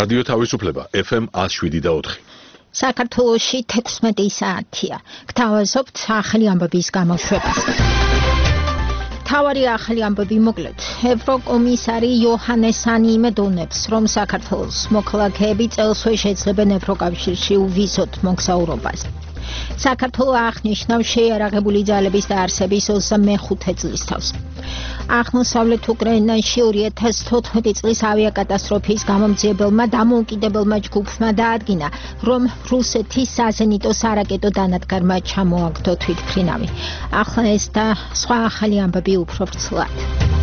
რადიო თავისუფლება FM 107.4. საქართველოში 16 საათია. გთავაზობთ ახალი ამბების გამოშვებას. თავარი ახალი ამბები მოკლედ. ევროკომისარი იოჰანეს ჰანი იმედოვნებს, რომ საქართველოს მოქალაქეები წელსვე შეძლებენ ევროკავშირში უვიზოთ მოგზაურობას. საქართველო აღნიშნავს შეიარაღებული ძალების დაარსების 25 წლის თავს. აღმოსავლეთ უკრაინაში 2014 წლის ავიაკატასტროფის გამომძიებელმა დამოუკიდებელმა ჯგუფმა დაადგინა, რომ რუსეთის საზენიტო სარაკეტო დანადგარმა ჩამოაგდო თვითმფრინავი. ახლა ეს და სხვა ახალი ამბები უფრო ვრცლად.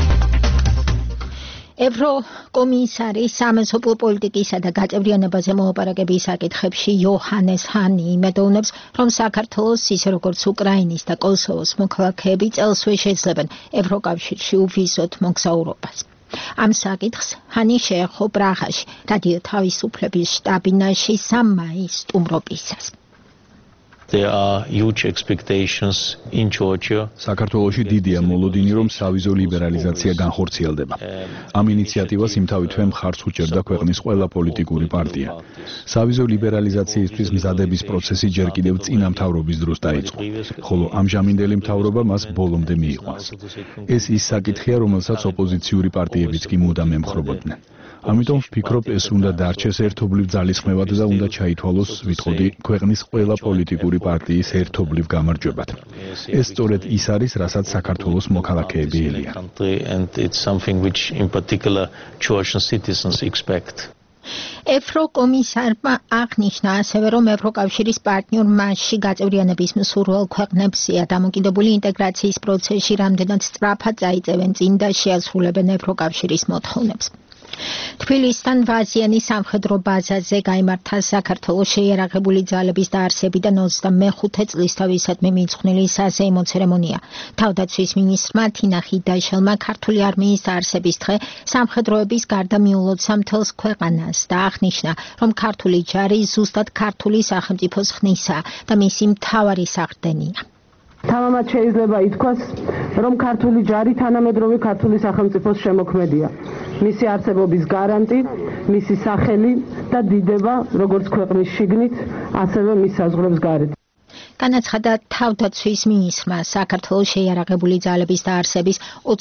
ევროკომისარი სამეზობლო პოლიტიკისა და გაწევრიანებაზე მოლაპარაკების საკითხებში იოჰანეს ჰანი იმედოვნებს, რომ საქართველოს ისე როგორც უკრაინის და კოსოვოს მოქალაქეები წელსვე შეძლებენ ევროკავშირში უვიზოთ მოგზაურობას. ამ საკითხს ჰანი შეეხო პრაღაში, რადიო თავისუფლების შტაბ-ბინაში 3 მაის სტუმრობისას. There are huge expectations in Georgia. საქართველოში დიდია მოლოდინი, რომ სავიზო ლიბერალიზაცია განხორციელდება. ამ ინიციატივას იმთავითვე მხარს უჭერდა ქვეყნის ყველა პოლიტიკური პარტია. სავიზო ლიბერალიზაციისთვის მზადების პროცესი ჯერ კიდევ წინა მთავრობის დროს დაიწყო, ხოლო ამჟამინდელი მთავრობა მას ბოლომდე მიიყვანს. ეს ის საკითხია, რომელსაც ოპოზიციური პარტიებიც კი მუდამ ემხრობოდნენ. ამიტომ ვფიქრობ, ეს უნდა დარჩეს ერთობლივ ძალისხმევად და უნდა ჩაითვალოს, ვიტყოდი, ქვეყნის ყველა პოლიტიკური პარტიის ერთობლივ გამარჯვებად. ეს სწორედ ის არის, რასაც საქართველოს მოქალაქეები ელიან. ევროკომისარმა აღნიშნა ასევე, რომ ევროკავშირის პარტნიორ მასში გაწევრიანების მსურველ ქვეყნებსია დამოკიდებული ინტეგრაციის პროცესში რამდენად სწრაფად წაიწევენ წინ და შეასრულებენ ევროკავშირის მოთხოვნებს. თბილისთან ვაზიანის სამხედრო ბაზაზე გაიმართა საქართველოს შეიარაღებული ძალების დაარსებიდან 25 წლისთავისადმი მიძღვნილი საზეიმო ცერემონია. თავდაცვის მინისტრმა თინა ხიდაშელმა ქართული არმიის დაარსების დღე სამხედროების გარდა მიულოცა მთელს ქვეყანას და აღნიშნა, რომ ქართული ჯარი ზუსტად ქართული სახელმწიფოს ხნისა და მისი მთავარი საყრდენია. თავამად შეიძლება ითქვას, რომ ქართული ჯარი თანამედროვე ქართული სახელმწიფოს შემოქმედია. მისი არსებობის გარანტი, მისი სახელი და დიდება, როგორც ქვეყნის შიგნით, ასევე მის საზღვრებს გარეთ. განაცხადა თავდაცვის მინისტრმა საქართველოს შეიარაღებული ძალების დაარსების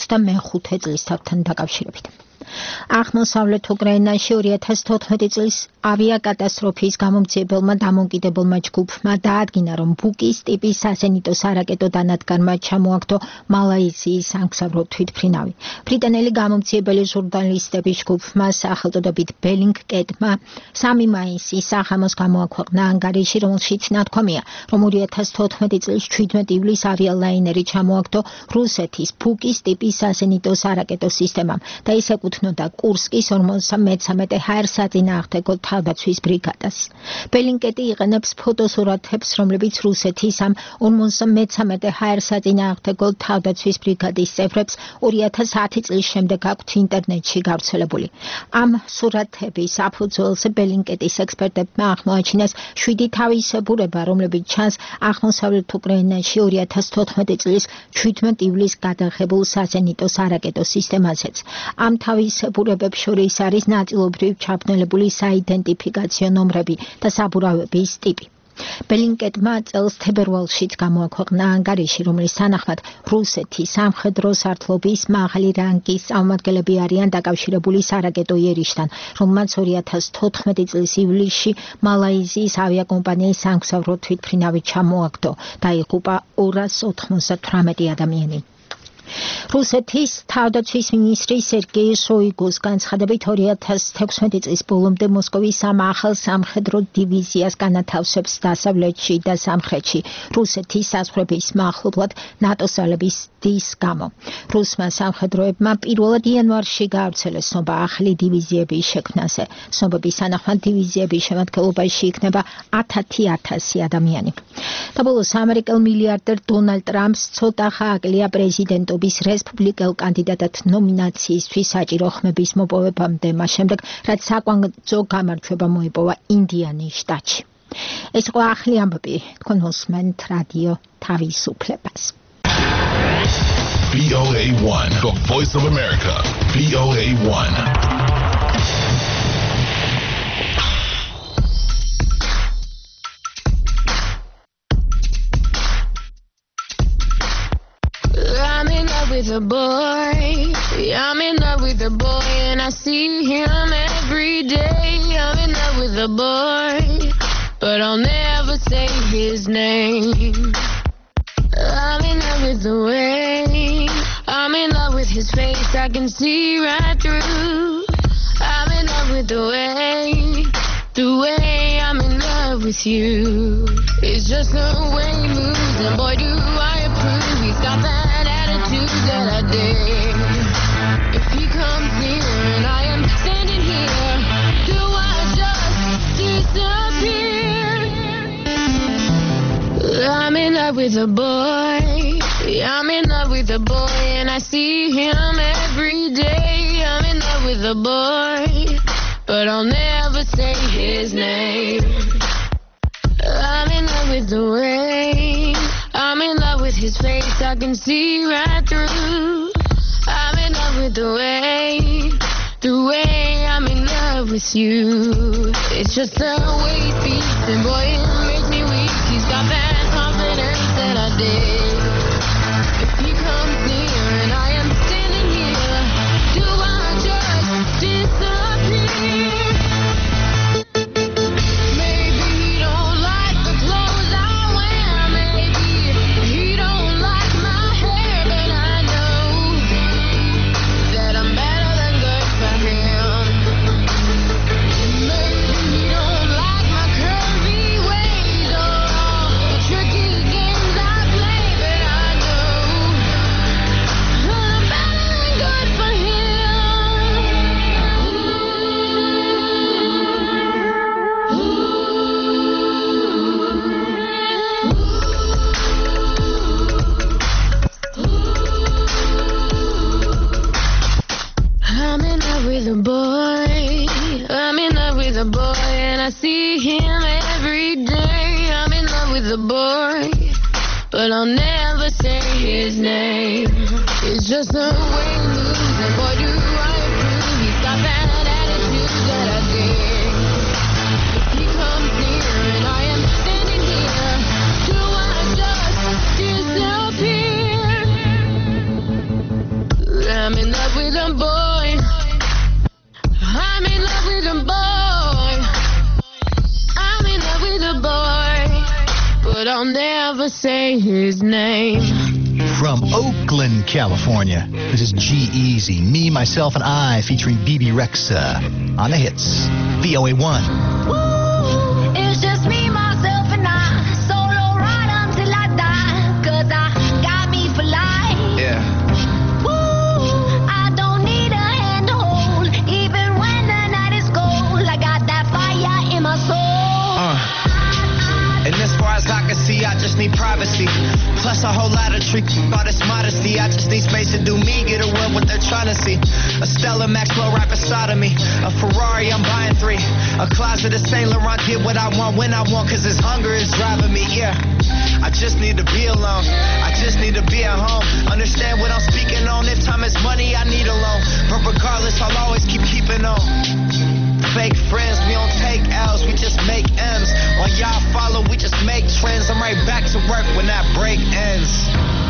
25 წლისთავთან დაკავშირებით. აღმოსავლეთ უკრაინაში 2014 წლის ავიაკატასტროფის გამომძიებელმა დამოუკიდებელმა ჯგუფმა დაადგინა, რომ ბუკის ტიპის საზენიტო სარაკეტო დანადგარმა ჩამოაგდო მალაიზიის სამგზავრო თვითმფრინავი. ბრიტანელი გამომძიებელი ჟურნალისტების ჯგუფმა სახელწოდებით ბელინგკეტმა 3 მაისის საღამოს გამოაქვეყნა ანგარიში, რომელშიც ნათქვამია, რომ 2014 წლის 17 ივლისს ავიალაინერი ჩამოაგდო რუსეთის ბუკის ტიპის საზენიტო სარაკეტო სისტემამ და ის ეკუთვნოდა კურსკის 53 ჰაერ საწინააღმდეგო თავდაცვის ბრიგადას. ბელინკეტი იყენებს ფოტოსურათებს, რომლებიც რუსეთის ამ 53 ჰაერ საწინააღმდეგო თავდაცვის ბრიგადის წევრებს 2010 წლის შემდეგ აქვთ ინტერნეტში გავრცელებული. ამ სურათების საფუძველზე ბელინკეტის ექსპერტებმა აღმოაჩინეს 7 თავისებურება, რომლებიც ჩანს აღმოსავლეთ უკრაინაში 2014 წლის 17 ივლისს გადაღებულ საზენიტო სარაკეტო სისტემაზეც. ამ თავისებურებებს შორის არის ნაწილობრივ ჩაბნელებული საიდენტიფიკაციო ნომრები და საბურავების ტიპი. ბელინკეტმა წელს თებერვალშიც გამოაქვეყნა ანგარიში, რომლის თანახმად რუსეთის სამხედრო სარდლობის მაღალი რანგის წარმომადგენლები არიან დაკავშირებული სარაკეტო იერიშთან, რომელმაც 2014 წლის ივლისში მალაიზიის ავიაკომპანიის სამგზავრო თვითმფრინავი ჩამოაგდო და იღუპა 298 ადამიანი. რუსეთის თავდაცვის მინისტრი სერგეი შოიგუს განცხადებით 2016 წლის ბოლომდე მოსკოვის ახალ სამხედრო დივიზიას განათავსებს დასავლეთში და სამხრეთში რუსეთის საზღვრების მახლობლად ნატოს ძალების დის გამო. რუსმა სამხედროებმა პირველად იანვარში გაავრცელეს ცნობა ახალი დივიზიების შექმნაზე. ცნობების თანახმად დივიზიების შემადგენლობაში იქნება 10,000 ადამიანი. და ბოლოს ამერიკელ მილიარდერ დონალდ ტრამპს ცოტა ხააკლია პრეზიდენტობის რესპუბლიკელ კანდიდატად ნომინაციისთვის საჭირო ხმების მოპოვებამდე, მას შემდეგ, რაც საკვანძო გამარჯვება მოიპოვა ინდიანის შტატში. ეს იყო ახალი ამბები, თქვენ მოსმენთ რადიო თავისუფლებას. VOA1, the voice of America. VOA1. love with a boy. Yeah, I'm in love with a boy, and I see him every day. I'm in love with a boy, but I'll never say his name. I'm in love with the way, I'm in love with his face, I can see right through. I'm in love with the way I'm in love with you. It's just the way he moves, and boy do I approve. He's got that attitude that I dig. If he comes near and I am standing here, do I just disappear? I'm in love with a boy. Yeah, I'm in love with a boy, and I see him every day. I'm in love with a boy, but I'll never say his name. I'm in love with the way, I'm in love with his face, I can see right through. I'm in love with the way I'm in love with you. It's just the way he speaks, and boy, it makes me weak. He's got that confidence that I dig. If he comes near and I am standing here, do I just disappear? Maybe he don't like the clothes I wear, maybe he don't like my hair, but I know that I'm better than good for him. Maybe he don't like my curvy ways or all the tricky games I play, but I know that I'm better than good for him. I'm in love with a boy. I'm in love with a boy, and I see him every day. I'm in love with a boy, but I'll never say his name. It's just the way he moves, and boy, do I approve. He's got that attitude that I dig. If he comes near and I am standing here, do I just disappear? I'm in love with a boy. I'm in love with a boy. I'm in love with a boy, but I'll never say his name. From Oakland, California, this is G-Eazy, Me, Myself, and I, featuring BB Rexa on the hits, VOA1. Woo, it's just me, myself, and I. Solo ride until I die, 'cause I got me for life. Yeah. Woo, I don't need a hand to hold, even when the night is cold. I got that fire in my soul. And as far as I can see, I just need privacy. Plus a whole lot of trick, all this modesty. I just need space to do me, get away what they're trying to see. A Stella Maxwell right beside of me. A Ferrari, I'm buying 3. A closet of Saint Laurent, get what I want when I want, 'cause this hunger is driving me, yeah. I just need to be alone. I just need to be at home. Understand what I'm speaking on. If time is money, I need a loan. But regardless, I'll always keeping on. Fake friends, we don't take L's, we just make M's. While y'all follow, we just make trends. I'm right back to work when that break ends.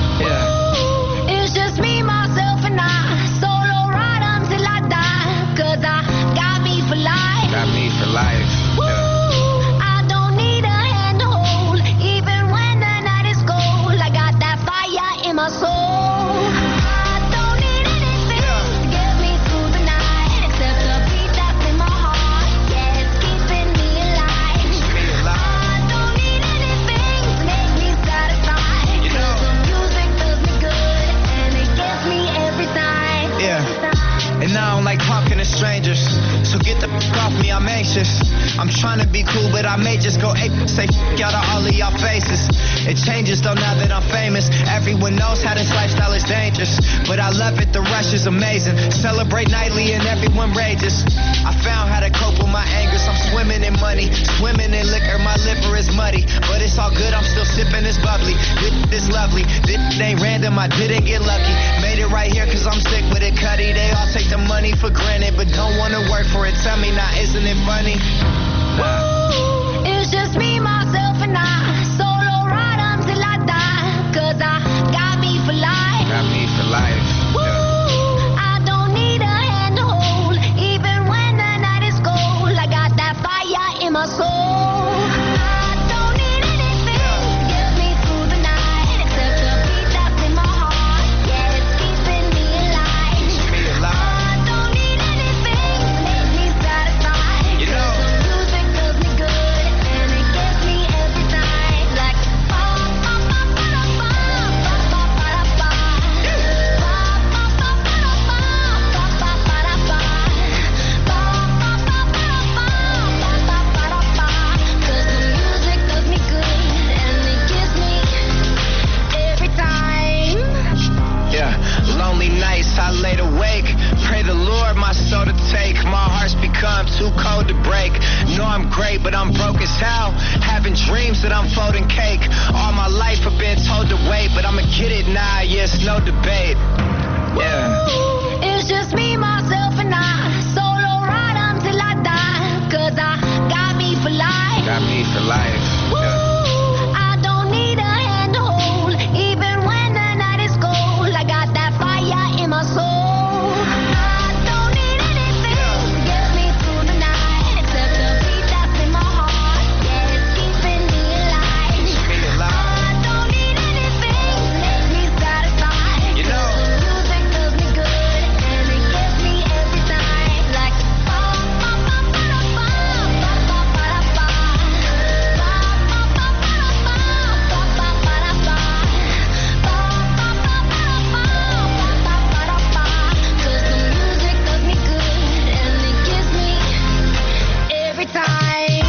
Yeah. It's just me, myself, and I. Solo ride until I die, 'cause I got me for life. Got me for life. Woo, I don't need a hand to hold, even when the night is cold. I got that fire in my soul. I don't need anything to get me through the night, except the beat that's in my heart. Yeah, it's keeping me alive. I don't need anything to make me satisfied, 'cause the music does me good, and it gets me every time. Yeah. And I don't like talking to strangers, so get the f*** off me, I'm anxious. I'm trying to be cool, but I may just go ape, say f*** out of all of y'all faces. It changes though now that I'm famous. Everyone knows how this lifestyle is dangerous, but I love it, the rush is amazing. Celebrate nightly and everyone rages. I found how to cope with my angers. I'm swimming in money, swimming in liquor, my liver is muddy, but it's all good, I'm still sipping this bubbly. This is lovely, this ain't random, I didn't get lucky. Made it right here 'cause I'm sick with it, Cuddy. They all take the money for granted, but don't wanna work for it. Tell me now, isn't it funny? Woo, it's just me, myself, and I. Solo ride until I die, 'cause I got me for life. Got me for life. I laid awake. Pray the Lord my soul to take. My heart's become too cold to break. Know I'm great, but I'm broke as hell. Having dreams that I'm folding cake. All my life I've been told to wait, but I'ma get it now, yeah, it's no debate. Yeah. It's just me, myself, and I. Solo ride until I die. Cause I got me for life. Got me for life. Woo, I don't need a hand to hold. Even when the night is cold, I got that fire in my soul. I don't need anything to get me through the night, except the beat that's in my heart. Yeah, it's keeping me alive. I don't need anything to make me satisfied. You know. The music does me good, and it gets me every time. Like cause the music does me good, and it gives me every time.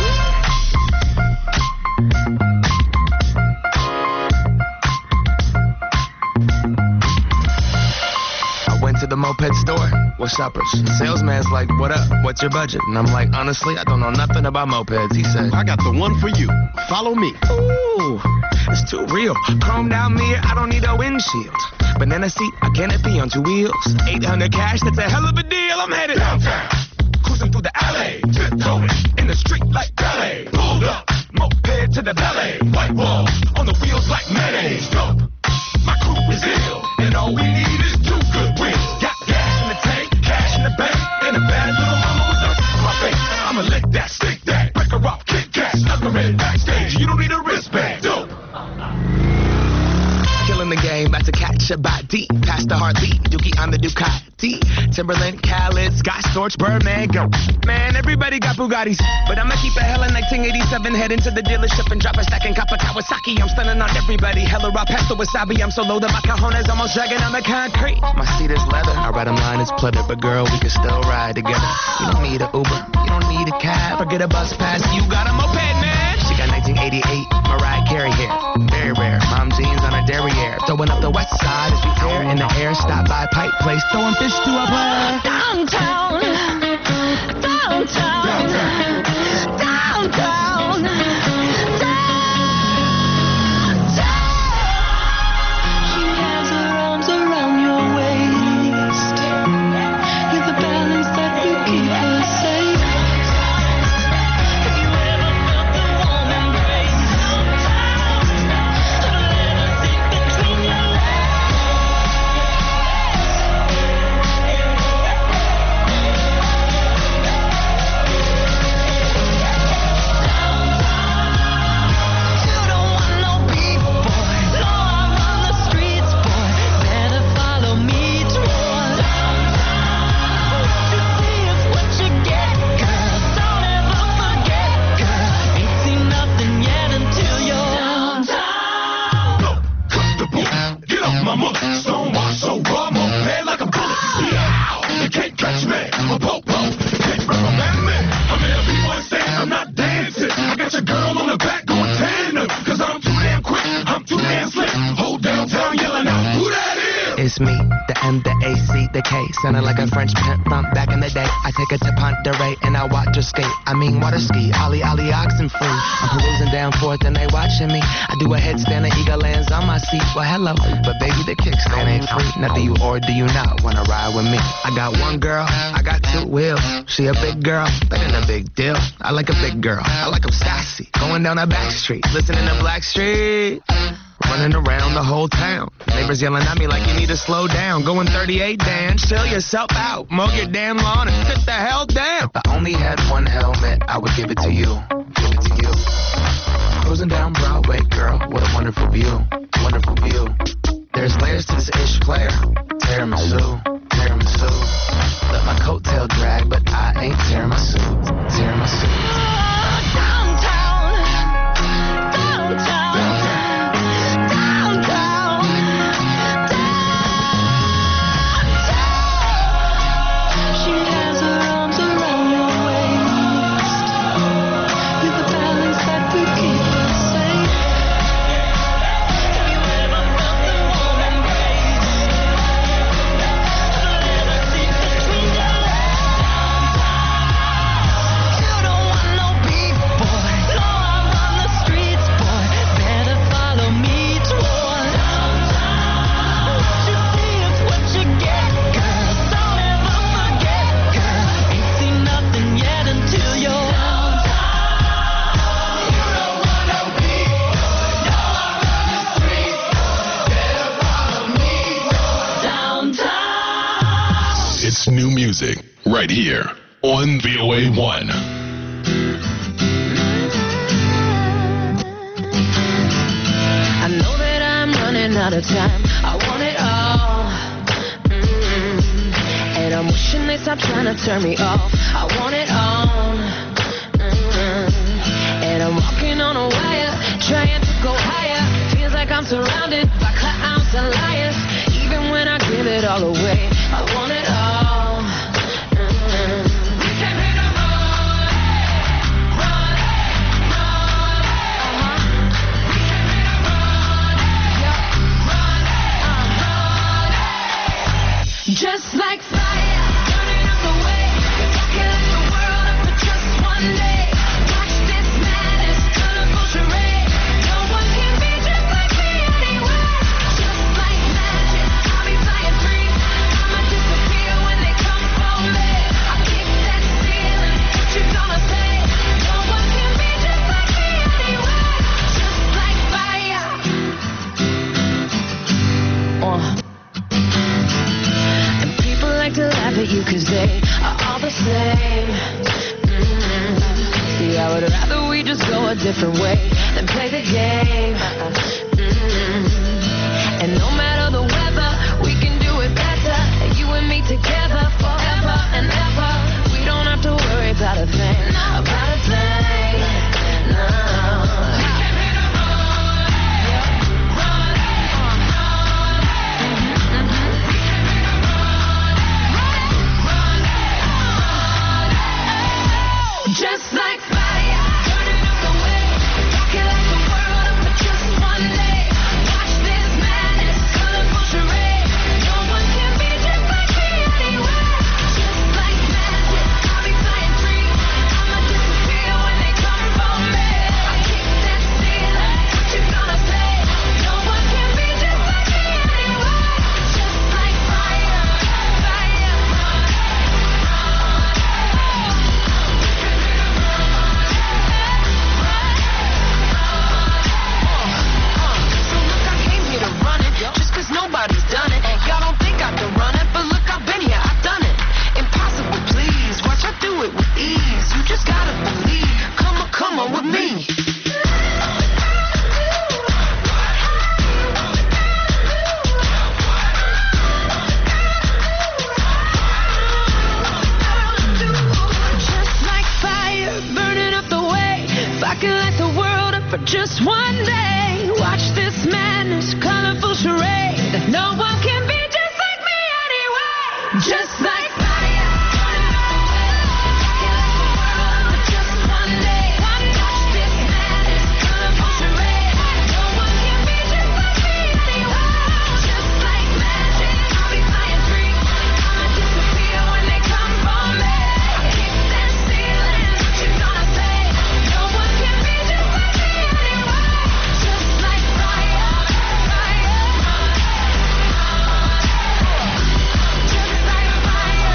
I went to the moped store with shoppers. Salesman's like, what up? What's your budget? And I'm like, honestly, I don't know nothing about mopeds. He said, I got the one for you. Follow me. ooh, it's too real. Chrome down mirror, I don't need a windshield. Banana seat, a canopy on two wheels. 800 cash, that's a hell of a deal. I'm headed downtown, cruising through the alley, tiptoeing in the street like ballet. Pulled up, moped to the ballet. White walls on the wheels like mayonnaise. Dope, my crew is ill, and all we need is two good wheels. Got gas in the tank, cash in the bank, and a bad little mama with dirt in my face. I'ma lick that, stick that, break her off, kick cat, snuggle in backstage. You don't need a wristband. Dope. Killing the game, about to catch a body. Past the Harley, Dookie on the Ducati. Timberland, Khaled, Scott Storch, Birdman, go. Man, everybody got Bugattis, but I'ma keep a hella 1987. Head into the dealership and drop a stack in Kappa Kawasaki. I'm stunning on everybody. Hella raw pasta wasabi. I'm so low that my cajones almost dragging on the concrete. My seat is leather. I ride 'em line is pleather, but girl, we can still ride together. You don't need a Uber, you don't need a cab. Forget a bus pass, you got a moped, man. She got 1988 Mariah Carey hair, very rare. Mom jeans on her derriere, throwing up the west side as we tear in the air. Stop by Pipe Place, throwing fish to a player. Downtown, downtown, downtown, downtown. She has her arms around your waist. You're the balance that will keep her safe. Have you ever felt the warm embrace? Let her sink between your legs. You don't want no beef, boy. No, I run the streets, boy. Better follow me toward downtown. What you see is what you get, girl. Don't ever forget, girl. Ain't seen nothing yet until you're downtown. Cut the boot. Get off my mother. Stonewash so raw, moped like a bullet. Yeah, you can't catch me. I'm a popo. Can't run my man. I'm in a B1 stand. I'm not dancing. I got your girl on the back going tandem. Cause I'm too damn quick. I'm too damn slick. Whole downtown yelling out, who that is? It's me, the M, the A, C, the K. Sounding like a French pimp from back in the day. I take her to Ponderay and I watch her skate. I mean water ski, ollie, ollie, oxen free. I'm perusing down forth and they watching me. I do a headstand and eagle lands on my seat. Well, hello, but baby, the kickstand ain't free. Now do you or do you not wanna ride with me? I got one girl, I got two wheels. She a big girl, that ain't a big deal. I like a big girl, I like 'em sassy. Going down a back street, listening to Blackstreet. Running around the whole town. Neighbors yelling at me like you need to slow down. Going 38, Dan, chill yourself out. Mow your damn lawn and sit the hell down. If I only had one helmet, I would give it to you. Give it to you. Cruising down Broadway, girl, what a wonderful view. Wonderful view. There's layers to this ish player. Tiramisu, tiramisu. Let my coattail drag, but I ain't tiramisu. Tiramisu. Downtown, downtown. She has her arms around your waist. You're the balance that will keep her safe. Have you ever felt the warm embrace? It's new music right here on VOA1. I know that I'm running out of time. I want it all. And I'm wishing they stop trying to turn me off. I want it all. And I'm walking on a wire, trying to go higher. Feels like I'm surrounded by clowns and liars. Even when I give it all away, I want it all. We came here to run, run, run. We came here to run, run, run. Just like fire, burning up the way. If I could light the world up for just one day, watch this madness, colorful charade. No one can be just like me anyway. Just like magic, I'll be flying free. I'ma disappear when they come for me. I kick that ceiling, what you gonna say? No one can be just like me anyway. Just like fire. And people like to laugh at you 'cause they are all the same. See, I would rather we just go a different way than play the game. And no matter the weather, we can do it better. You and me together forever and ever. We don't have to worry about a thing, about a thing. No. We came here to run, run, We came here to run, just like fire, burning up the way. If I could light the world up for just one day, watch this madness, colorful charade. No one can be just like me anyway. Just like magic, I'll be flying free. I'ma disappear when they come for me. I kick that ceiling, what you gonna say? No one can be just like me anyway. Just like fire, fire. So look, I came here to run it, just 'cause nobody's done it. Y'all don't think I can run it, but look, I've been here, I've done it. Impossible, please, watch I do it with ease. You just gotta believe, come on with me. Just like fire, burning up the way. If I could light the world up for just one day, watch this madness, colorful charade. No one can be just like me anyway. Just like fire, burning up the way. If I could light the world up for just one day, watch this madness, colorful charade. No one can be just like me anyway. Just like magic, I'll be flying free. I'ma disappear when they come for me. I kick that ceiling, what you gonna say? No one can be just like me anyway. Just like fire, fire. Just like fire.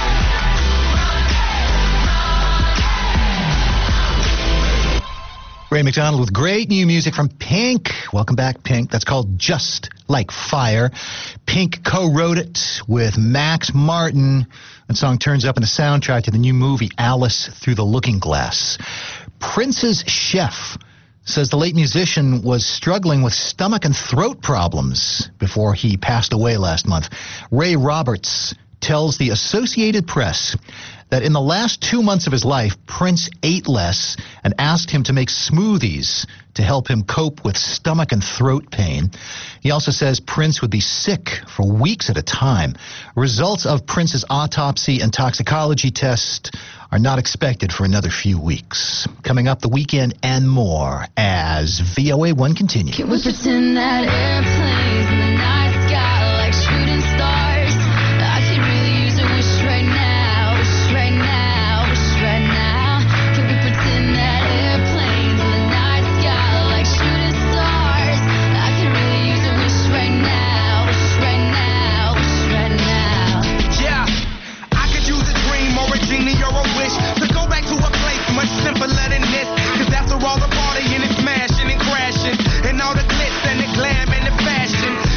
Ray McDonald with great new music from Pink. Welcome back, Pink. That's called Just Like Fire. Pink co-wrote it with Max Martin. That song turns up in the soundtrack to the new movie Alice Through the Looking Glass. Prince's chef says the late musician was struggling with stomach and throat problems before he passed away last month. Ray Roberts tells the Associated Press that in the last 2 months of his life, Prince ate less and asked him to make smoothies to help him cope with stomach and throat pain. He also says Prince would be sick for weeks at a time. Results of Prince's autopsy and toxicology test are not expected for another few weeks. Coming up, the weekend and more as VOA1 continues. Can we pretend that airplanes in the night sky like shooting stars? I could really use a wish right now, wish right now, wish right now. Can we pretend that airplanes in the night sky like shooting stars? I could really use a wish right now, wish right now, wish right now. Yeah, I could use a dream or a genie or a wish to go back to a place much simpler than this. 'Cause after all the partying and smashing and crashing and all the glitz and the glam and the fashion,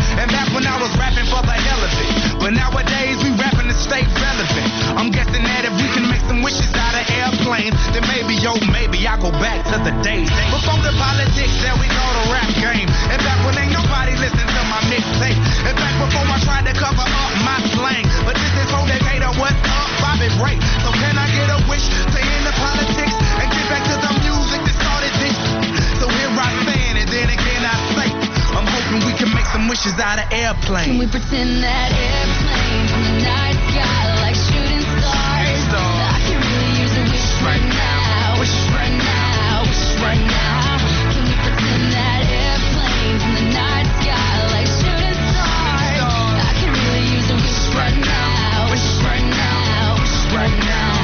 And back when I was rapping for the hell of it. But nowadays we rapping to stay relevant. I'm guessing that if we can make some wishes out of airplanes, then maybe, yo, maybe I go back to the days before the politics that we call the rap game. And back when ain't nobody listen to my mixtape. And back before I tried to cover up my slang. But this is whole decade of what's up, Bobby Ray. So can I get a wish to end the politics and get back to the music that started this? So here I stand, and then again I say, I'm hoping we can make some wishes out of airplanes. Can we pretend that airplanes in the night sky like shooting stars? I can really use a wish right now. Wish right now. Wish right now. Can we pretend that airplanes in the night sky like shooting stars? I can really use a wish right now. Wish right now. Wish right now.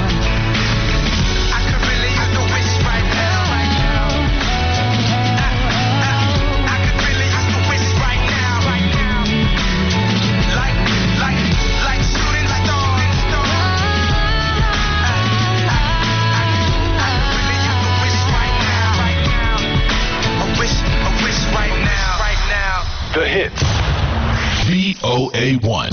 I could really use a wish right now. The Hit. VOA1.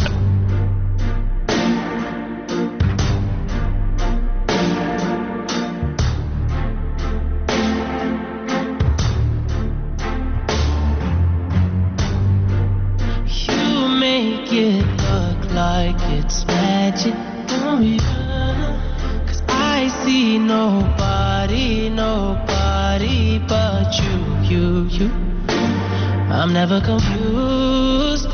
You make it look like it's magic, don't you? 'Cause I see nobody but you. I'm never confused.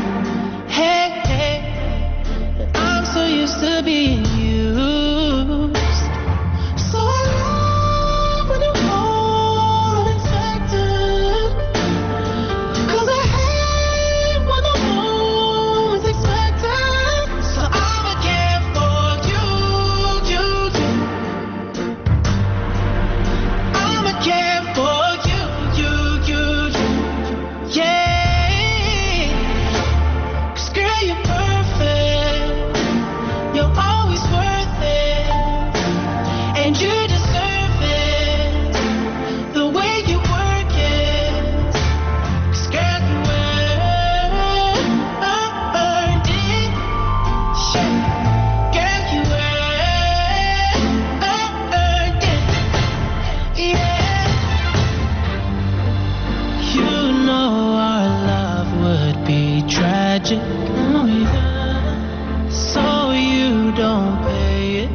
Hey, I'm so used to being used. So I love when you call unexpected. 'Cause I hate when the moment's expected. So I'ma care for you. I'ma care for you. Yeah, 'cause girl, you're perfect. You're always worth it, and you deserve it. The way you work it, 'cause girl, you earned it. Girl, you earned it. Yeah. You know our love would be tragic, so you don't pay it,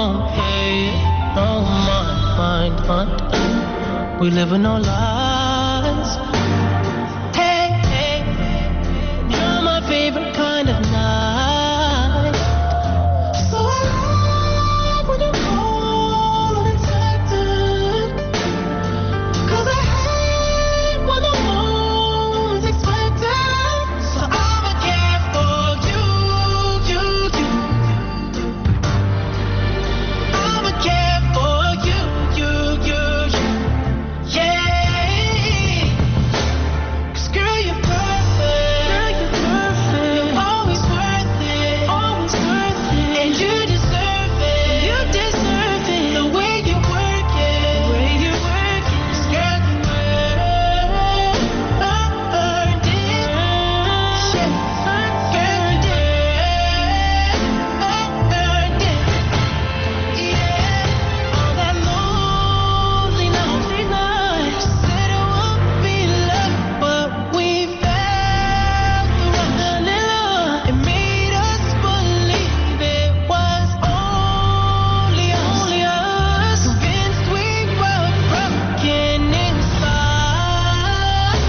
no mind. We live in no lies. Hey, you're my favorite kind of night. So I love when you call unexpected. 'Cause I hate when the moment's expected. So I'ma care for you. I'ma care for you. Yeah. 'Cause girl, you're perfect. You're always worth it. And you deserve it. The way you work it. 'Cause girl, you earned it. Girl, you earned it. Yeah. All that lonely night. Said it won't be love, but we felt the rush. It made us believe it was only us. Convinced we were broken inside.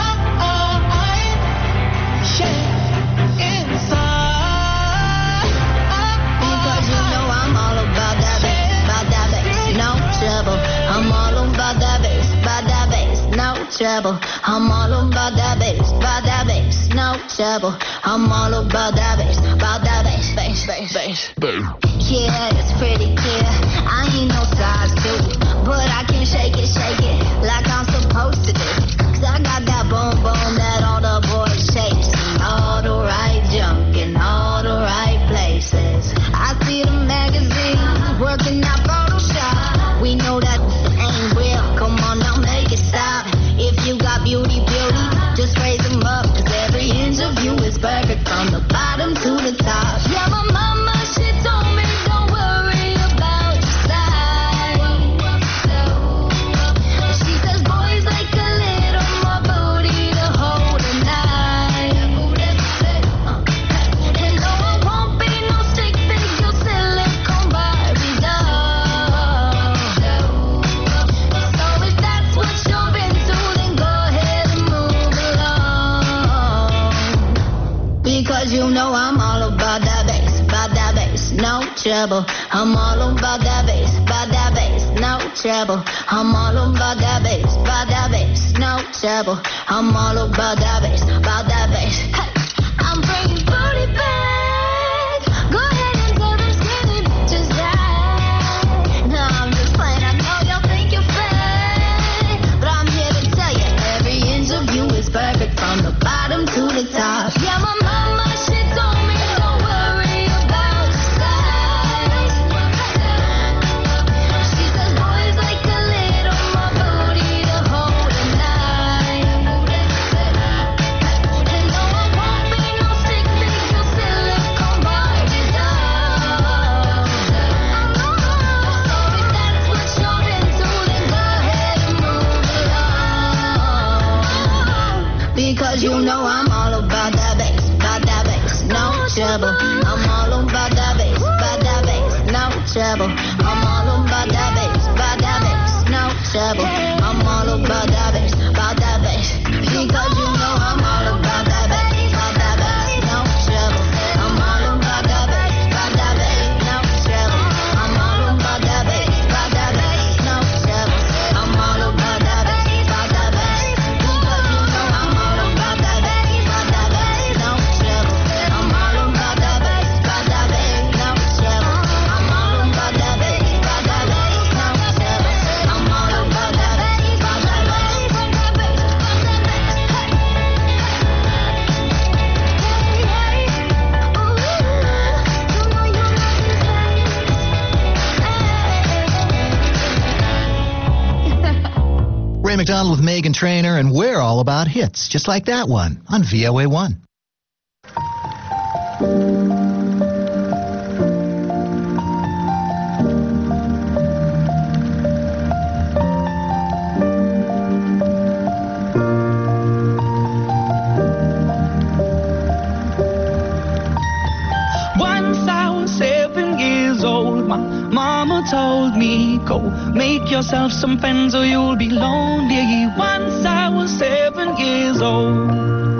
Inside. Because you know I'm all about that bass, no trouble. I'm all about that bass, no trouble. I'm all about that bass, no trouble. I'm all about that bass, bass. Yeah, it's pretty clear. I ain't no size 2, but I can shake it like I'm supposed to do. 'Cause I got that boom that all the boys chase, and all the right junk in all the right places. I see the magazines working out Photoshop. We know that ain't real. Come on now, make it stop. If you got beauty, just raise them up. 'Cause Because you know I'm all about that bass, no trouble. I'm all about that bass, no trouble. I'm all about that bass, no trouble. I'm all about that bass, Hey, I'm bringing booty back. Go ahead and tell them skinny bitches that. No, I'm just playing. I know y'all think you're fake, but I'm here to tell you every inch of you is perfect from the bottom to the top. Yeah, my mama, she told me don't worry about your size. She says boys like a little more booty to hold at night. And no, I won't be no stick figure silicone Barbie doll. So if that's what you're into, then go ahead and move along. Because you know I'm all about that bass, no trouble. I'm all about that bass, no trouble. I'm all about that bass, no trouble. I'm all about that bass, because you know I'm all about that bass, no trouble. I'm all about that bass, no trouble. I'm all about that bass, no trouble. I'm all about that bass, because you know I'm all about that bass, no trouble. I'm all about that bass, no trouble. I'm all about that bass, no trouble. I'm all about that bass, Ray McDonald with Meghan Trainor, and we're all about hits, just like that one on VOA1. Once I was 7 years old, my mama told me, go make yourself some friends or you'll be lonely. Once I was 7 years old.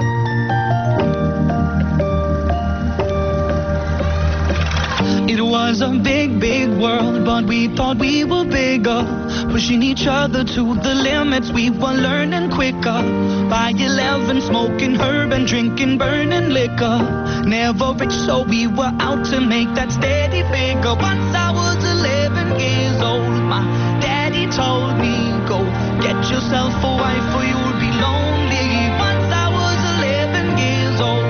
It was a big, big world, but we thought we were bigger. Pushing each other to the limits, we were learning quicker. By 11, smoking herb and drinking burning liquor. Never rich, so we were out to make that steady figure. Once I was 11 years old, my daddy told me, go get yourself a wife or you'll be lonely. Once I was 11 years old.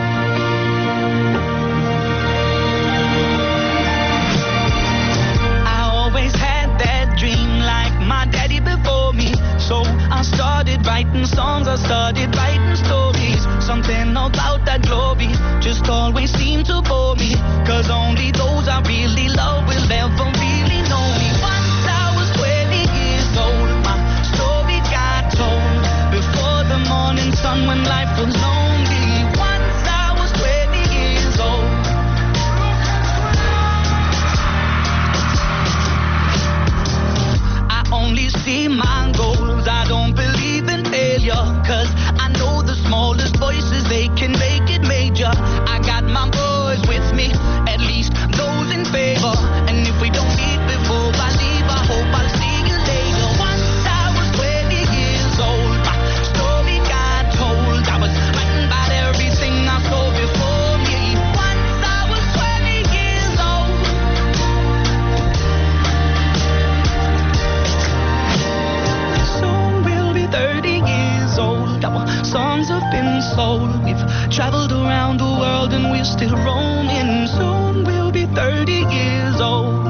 My daddy before me, so I started writing songs, I started writing stories. Something about that glory just always seemed to bore me, cause only those I really love will ever really know me. Once I was 20 years old, my story got told before the morning sun when life was lonely. Once I was 20 years old. Only see my goals, I don't believe in failure, cause I know the smallest voices, they can make it major. I got my boys with me, at least those in favor. And if we don't meet before I leave, I hope I'll see you later. Once I was 20 years old, my story got told. I was writing about everything I saw before me. Once I was 20 years old. Soon we'll be 30 years old. Our songs have been sold. We've traveled around the world and we're still roaming. Soon we'll be 30 years old.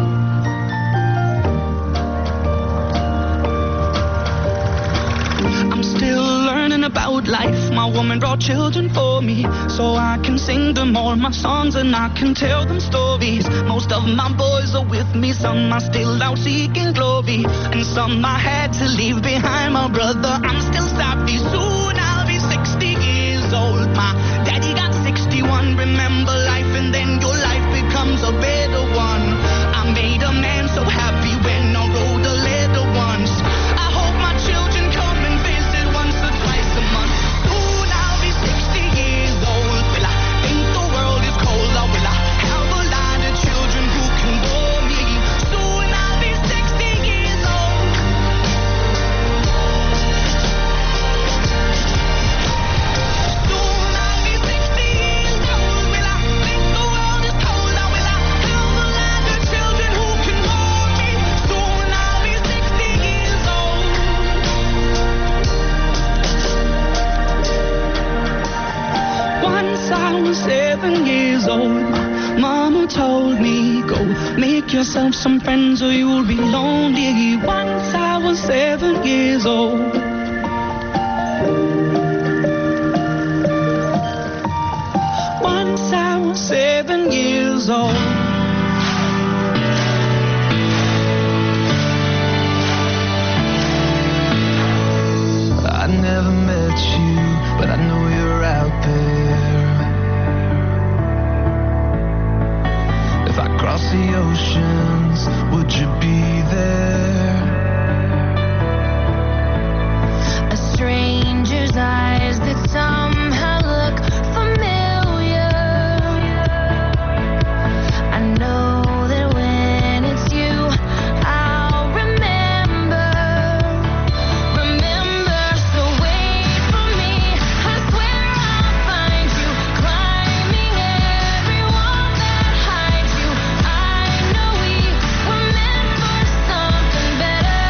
I'm still learning about life. My woman brought children for me, so I can sing them all my songs and I can tell them stories. Most of my boys are with me, some are still out seeking glory, and some I had to leave behind. My brother, I'm still sorry. Soon I'll be 60 years old. My daddy got 61. Remember life and then your life becomes a better one. I made a man so happy when I wrote a letter once. I hope my children come and visit once or twice a month. Soon I'll be 60 years old. Will I think the I was 7 years old. Mama told me, go make yourself some friends or you'll be lonely. Once I was 7 years old. Once I was 7 years old. I never met you, but I know you're out there. If I cross the oceans, would you be there? A stranger's eyes that somehow look familiar. I know that when it's you, I'll remember. Remember, so wait for me. I swear I'll find you, climbing every wall that hides you. I know we were meant for something better.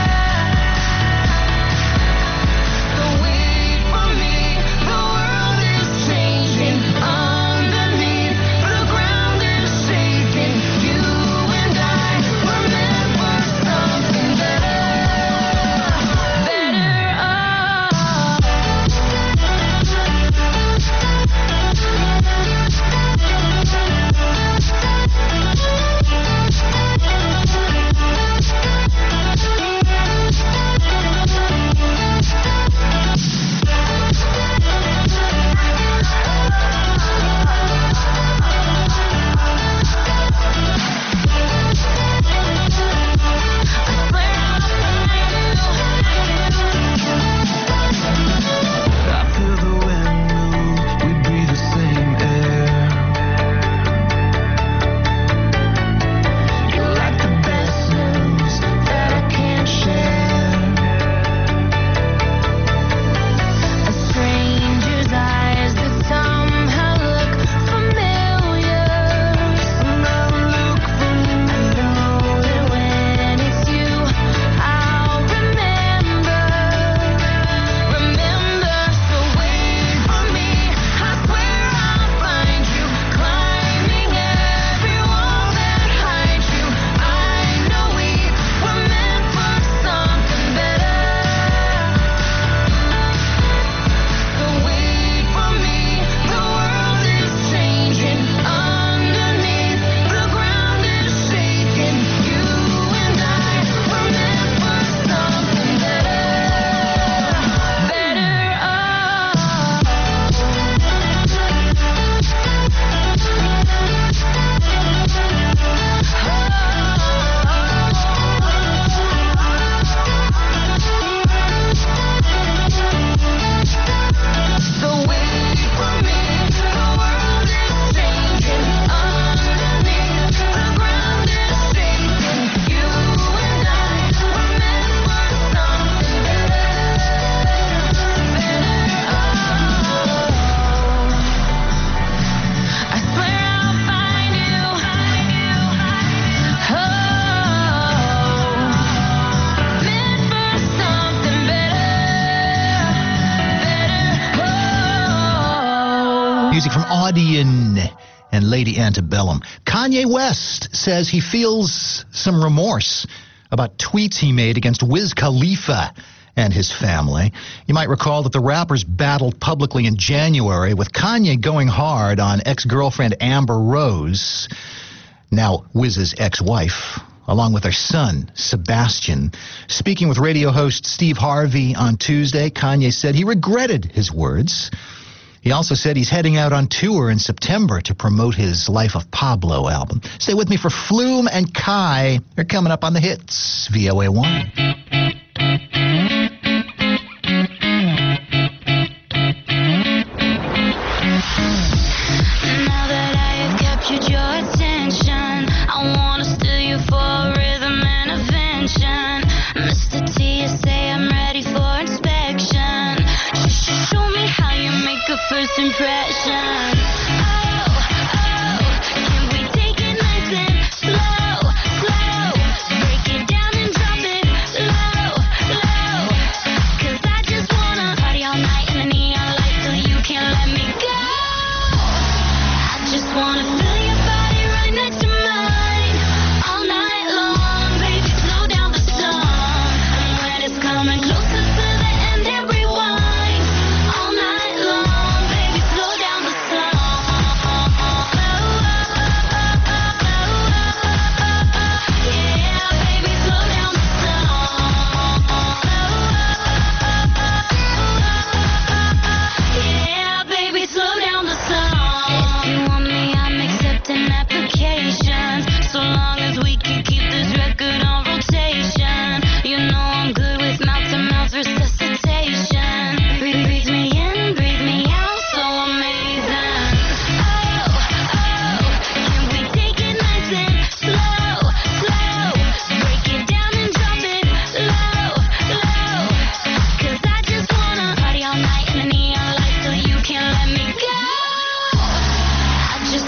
So wait for me. The world is changing underneath. The ground is shaking. You and I were meant for something better. I feel the wind move, we breathe the same air. You're like the best news that I can't share. A stranger's eyes that somehow look familiar. Somehow look familiar. I know that when it's you, I'll remember. Remember, so wait for me. I swear I'll find you, climbing every wall that hides you. I know we were meant for something better. So wait for me. The world is changing underneath. The ground is shaking. You and I were meant for something better. So wait for me. The world is changing underneath. The ground is shaking. You and I were meant for something better. I swear I'll find you. Meant for something better. Music from Audion and Lady Antebellum. Kanye West says he feels some remorse about tweets he made against Wiz Khalifa and his family. You might recall that the rappers battled publicly in January, with Kanye going hard on ex-girlfriend Amber Rose, now Wiz's ex-wife, along with her son, Sebastian. Speaking with radio host Steve Harvey on Tuesday, Kanye said he regretted his words. He also said he's heading out on tour in September to promote his Life of Pablo album. Stay with me for Flume and Kai. They're coming up on the hits, VOA1. Now that I have captured your attention, I wanna steal you for a rhythm intervention. Mr. T, you say I'm ready for inspection. Show me how you make a first impression. Can we take it nice and slow, slow? Break it down and drop it low, low. 'Cause I just wanna party all night in the neon lights till you can't let me go.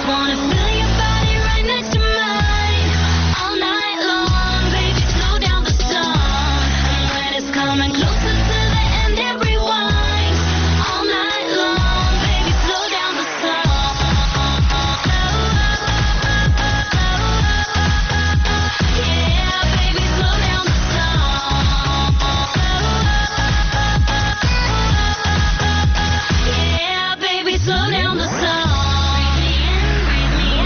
wanna feel your body right next to mine all night long. Baby, slow down the song. And when it's coming closer to the end, it rewinds all night long. Baby, slow down the song. Yeah, baby, slow down the song. Yeah, baby, slow down the song. Breathe me in, breathe me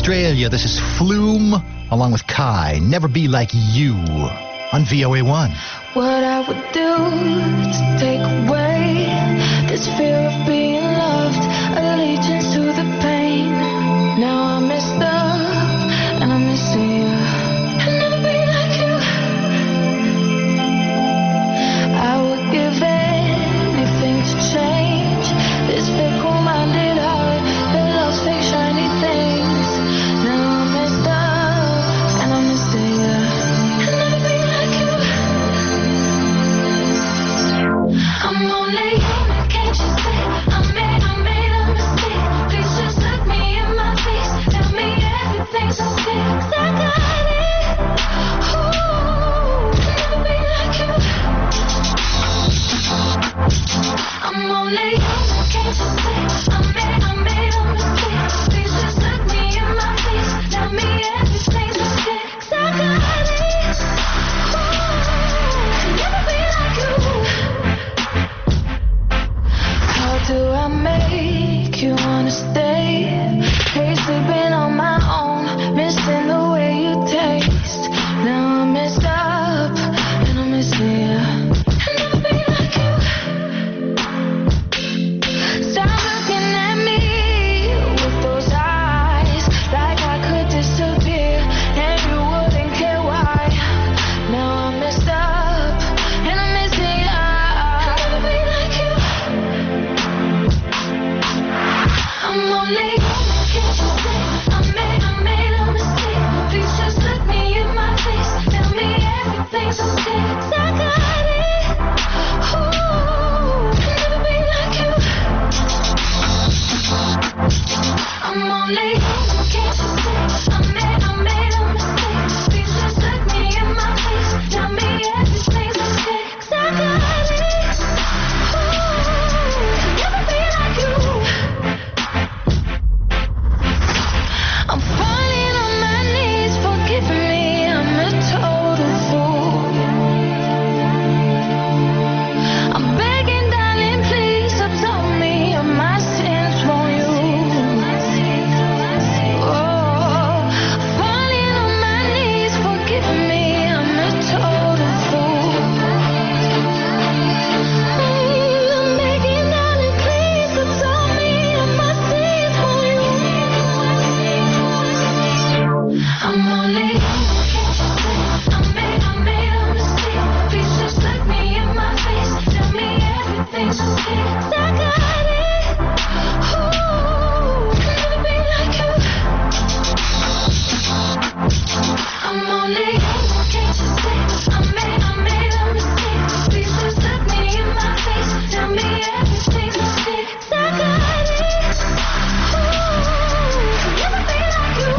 Australia. This is Flume, along with Kai. Never Be Like You on VOA1. What I would do to take away this fear of being loved, allegiance to the pain. Now I messed up and I'm missing you. I'll never be like you. I would give anything to change this fickle-minded heart that loves fake shiny things. Now I'm messed up and I'm missing you. I'll never be like you. I'm only human, can't you see? I made a mistake. Please just look me in my face. Tell me everything's okay. 'Cause I got it. Ooh, I'll never be like you. I'm only human, can't you see? I made a mistake. Please just look me in my face. Tell me everything's okay. 'Cause I got it. Ooh, I'll never be like you. How do I make you wanna stay? Hate sleeping on my own, missing the way you taste. Now I'm messed up and I'm missing you. I'll never be like you. Stop looking at me with those eyes, like I could disappear and you wouldn't care why. Now I'm messed up and I'm missing you. I'll never be like you. I'm only human, can't you see? I made a mistake. Please just look me in my face. Tell me everything's okay. 'Cause I got it. Ooh, I'll never be like you. I'm only human, can't you see? I made a mistake. Please just look me in my face. Tell me everything's okay. 'Cause I got it. Ooh, I'll never be like you. I'm falling on my knees, forgive me, I'm a total fool. I'm begging, darling, please absolve me of my sins, won't you? Oh, falling on my knees, forgive me, I'm a total fool. I'm begging, darling, please absolve me of my sins, won't you? I'm only human, can't you see? I made a mistake. Please just look me in my face. Tell me everything's okay. 'Cause I got it. Ooh, I'll never be like you. I'm only human, can't you see? I made a mistake. Please just look me in my face. Tell me everything's okay. 'Cause I got it. Ooh, I'll never be like you.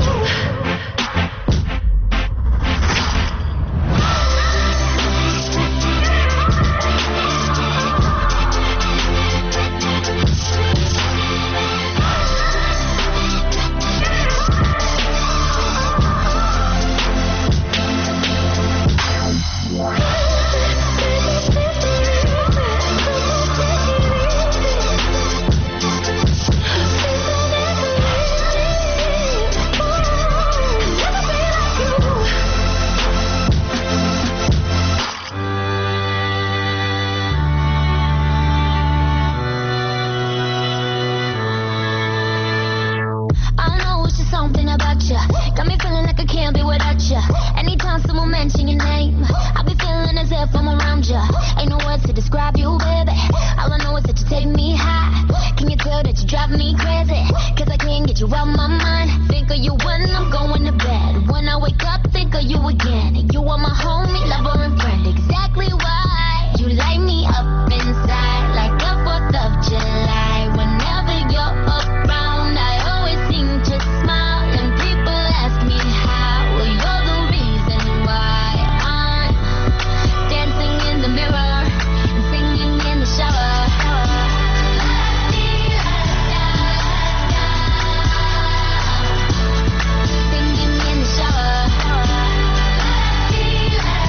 I don't know, it's just something about you. Got me feeling like I can't be without you. Anytime someone mention your name, I be feeling as if I'm around you. Ain't no words to describe you, baby. All I know is that you take me high. Can you tell that you drive me crazy? 'Cause I can't get you out my mind. Think of you when I'm going to bed. When I wake up, think of you again. You are my homie, lover, and friend. Exactly why you light me up inside like a 4th of July. Whenever you're around, I always seem to smile. And people ask me how. Well, you're the reason why I'm dancing in the mirror and singing in the shower. Singing in the shower.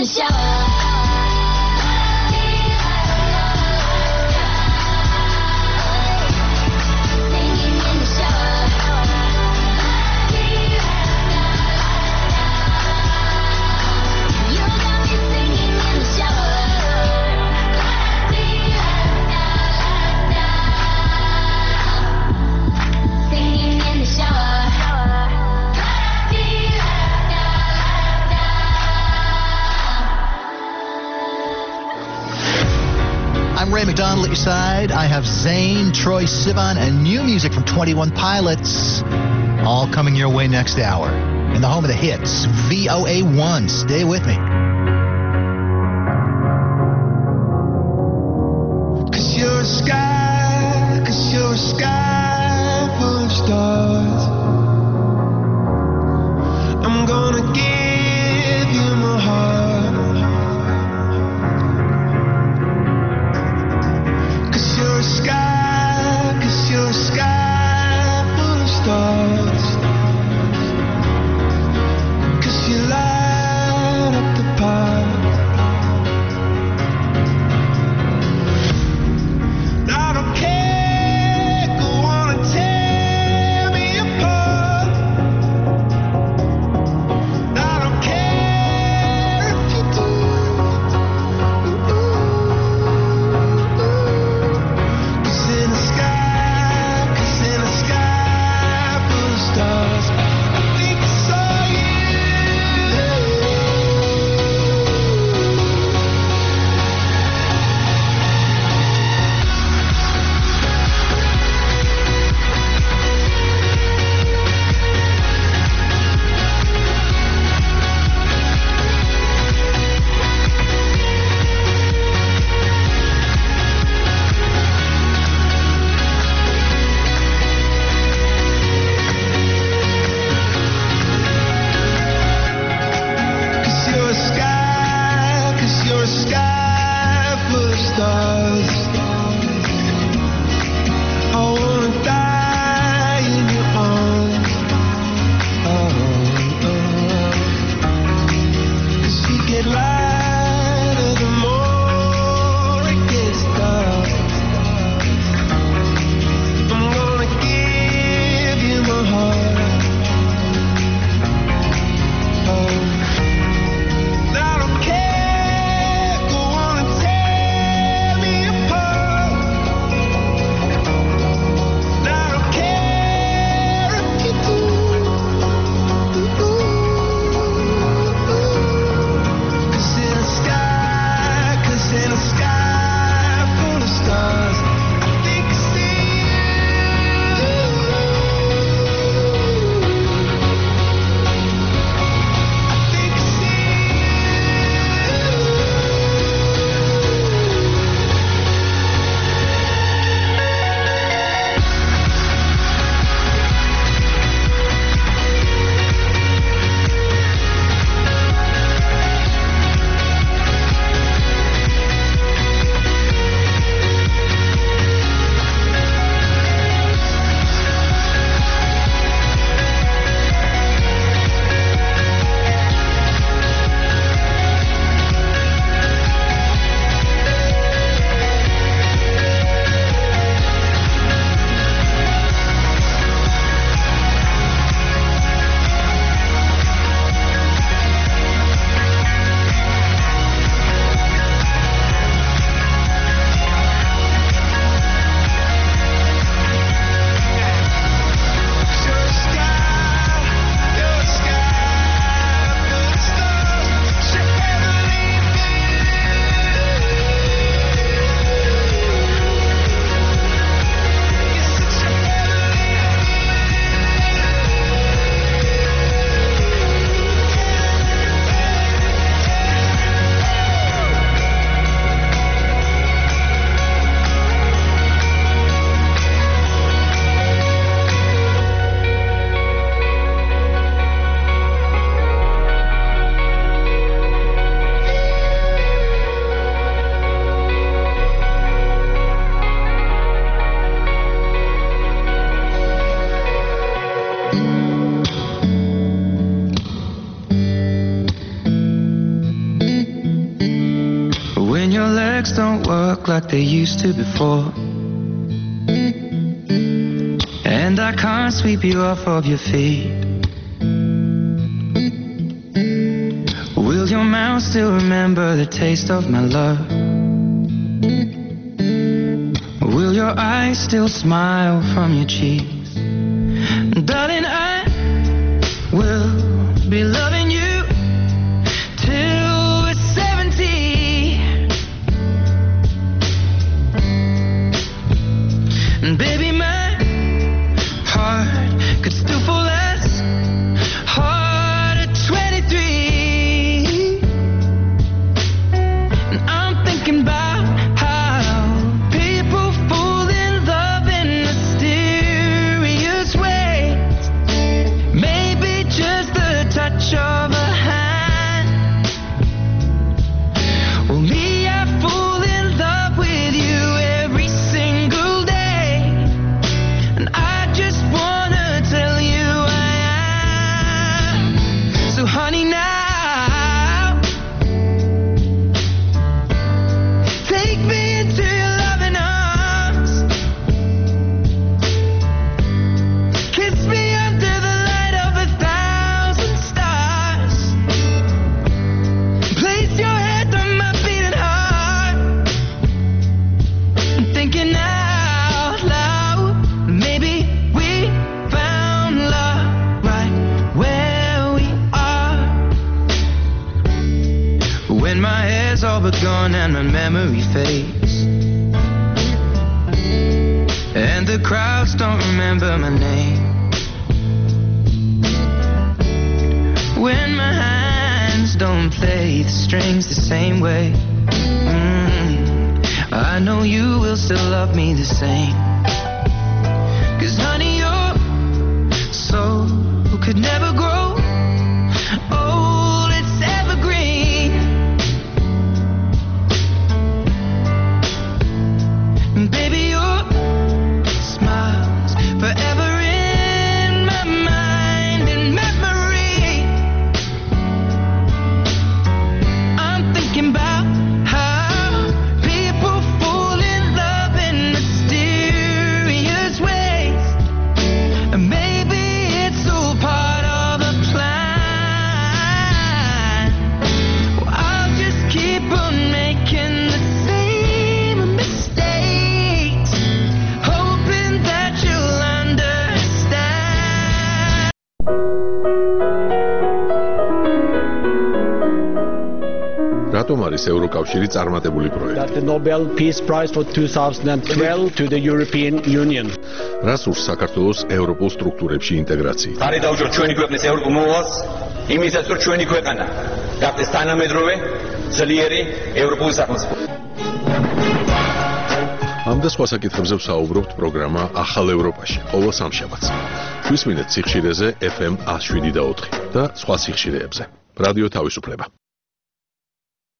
the shower. I'm Ray McDonald at your side. I have Zayn, Troye Sivan, and new music from 21 Pilots, all coming your way next hour. In the home of the hits, VOA1. Stay with me. Cause you're a sky full of stars. I'm gonna give you my heart. Cause you're a sky full of stars. Cause you light up the park. I don't care, go on and tear me apart. legs don't work like they used to before. And I can't sweep you off of your feet. Will your mouth still remember the taste of my love? Will your eyes still smile from your cheeks? Darling, I will be loving you till we're 70. And baby, my heart could still fall as hard at 23. And I'm thinking about how people fall in love in mysterious ways. Maybe just the touch of a hand. Well, me, I fall in love with you every single day. And I just wanna tell you I am. So honey, now take me into your loving arms. Kiss me under the light of 1,000 stars. Place your head on my beating heart. I'm thinking out loud, maybe we found love right where we are. When my hair's all but gone and my memory fades, and the crowds don't remember my name. When my hands don't play the strings the same way, I know you will still love me the same. 'Cause honey, your soul could never grow old, it's evergreen. And baby, your smile's forever in my mind and memory. I'm thinking about how people fall in love in mysterious ways. And maybe it's all part of a plan. Well, I'll just keep on making the same mistakes, hoping that you'll understand. რატომ არის ევროკავშირი წარმატებული პროექტი? The Nobel Peace Prize for 2012 to the European Union. რას ურს საქართველოს ევროპულ სტრუქტურებში ინტეგრაციით? არის დაუჭიროთ ჩვენი ქვეყნის ევროპულ მოვალს, იმისაც რომ ჩვენი ქვეყანა გახდეს თანამედროვე ძლიერი ევროპული სახელმწიფო. ამ და სხვა საკითხებზე ვსაუბრობთ პროგრამა ახალ ევროპაში ყოველ სამშაბათს. ჩვისმინეთ სიხშირეზე FM 107.4 და სხვა სიხშირეებზე. რადიო თავისუფლება.